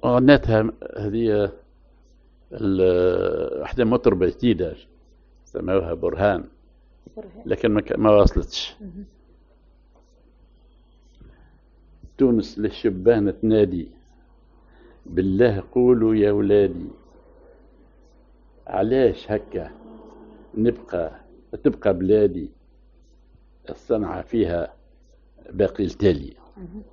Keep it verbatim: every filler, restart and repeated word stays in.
غنتها هذه واحدة مطربة جديدة سموها برهان، لكن ما ما وصلتش. تونس للشبان تنادي، بالله قولوا يا ولادي، علاش هكا نبقى تبقى بلادي الصنعة فيها باقي التالي.